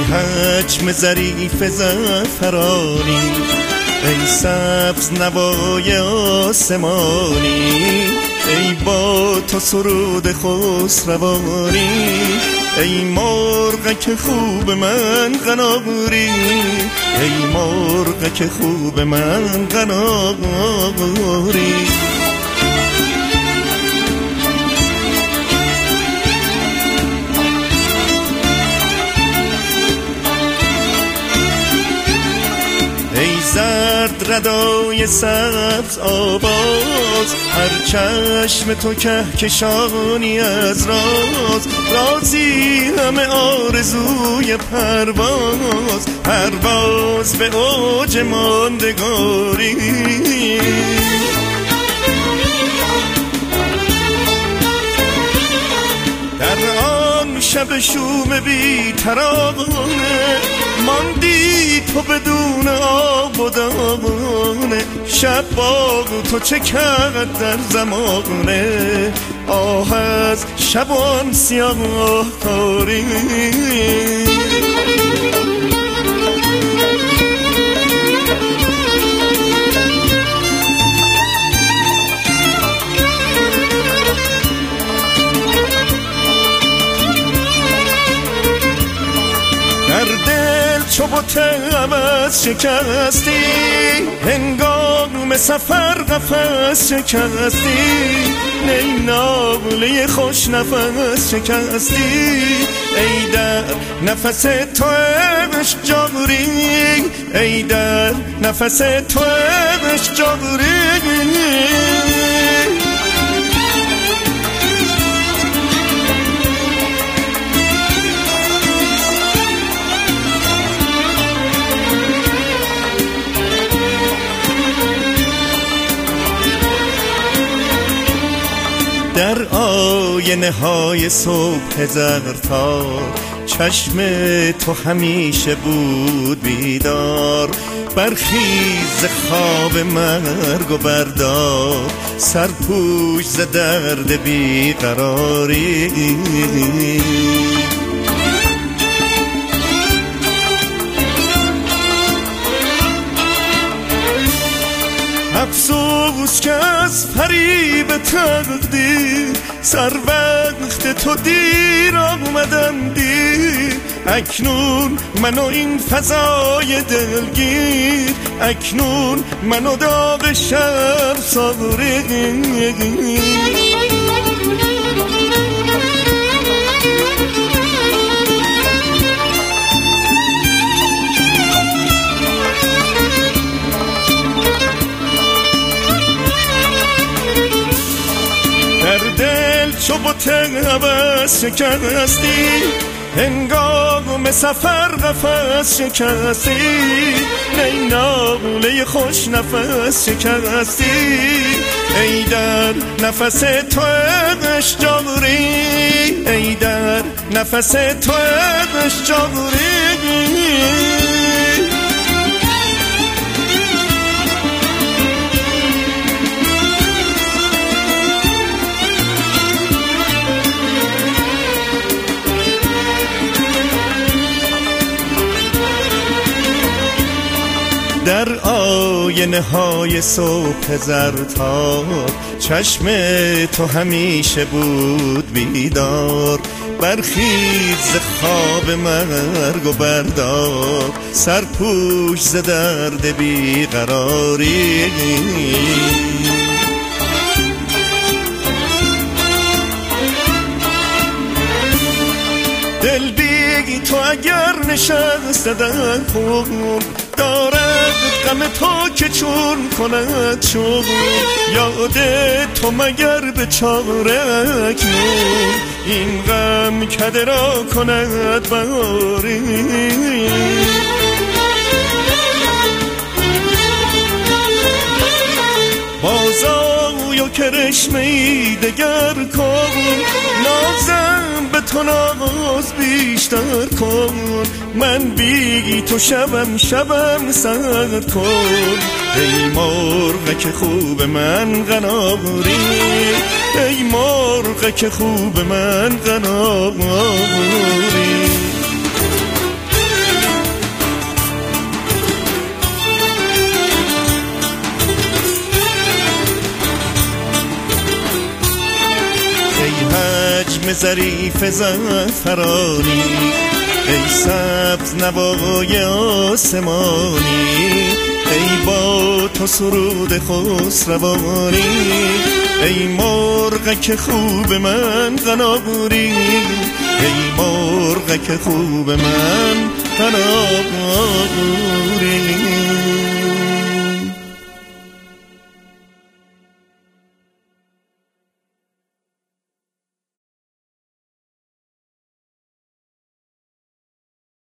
حجم ظریف زعفرانی، ای سبز نوای آسمانی، ای با تو سرود خسروانی، ای مرغ که خوب من قناری، ای مرغ که خوب من قناری. ای زرد ردای سبز آواز، هر چشم تو کهکشانی از راز، رازی همه آرزوی پرواز، پرواز به اوج ماندگاری. در آن شب شوم بی ترانه، ماندی تو بدون آب و دانه، شب با تو چه کرد در زمانه، آه از شبان سیاه کاری. چو بوته از شکستی، هنگام سفر قفس شکستی، نی ناله خوش نفس شکستی، ای در نفس تو عشق جاری، ای در نفس تو عشق جاری. در آینه های صبح زرتار، چشم تو همیشه بود بیدار، برخیز خواب مرگ و بردار، سرپوش ز درد بیقراری. افسوس که از فریب تقدیر، سر وقت تو دیر آمدم دیر، اکنون من و این فضای دلگیر، اکنون من و داغ شب ساری. چو بوته عوض شکستی، هنگام سفر قفس شکستی، ای ناله خوش نفس شکستی، ای در نفس تو عشق جاری، ای در نفس تو عشق جاری. در آینه های صبح زرتاب، چشم تو همیشه بود بیدار، برخیز خواب مرگ و بردار، سرپوش ز درد بیقراری. دل بی تو اگر نشسته در خون، دارد غم تو که چون کند چون، یاد تو مگر به چاره اکنون، این غم کده را کند باری. بازآی و کرشمه‌ای دگر کن، نازم به تو ناز بیشتر کن، من بی تو شبم سرد کن، ای مرغ که خوب من قناری، ای مرغ که خوب من قناری. ظریف زعفرانی، ای سبز نوای آسمانی، ای با تو سرود خسروانی، ای مرغک خوب من قناقوری، ای مرغک خوب من قناقوری.